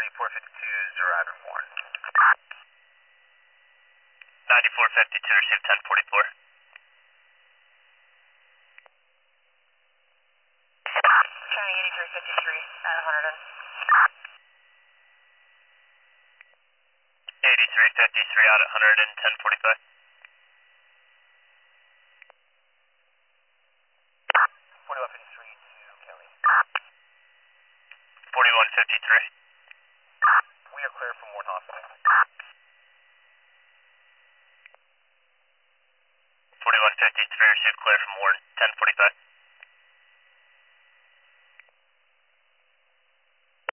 9452, arriving Warren. 9452, receive 1044. County 8353 at 100 and. 8353 out at 100 and 1045. 4153 to Kelly. 4153. We are clear from Warren Hospital. 4153, receive clear from Warren, 1045.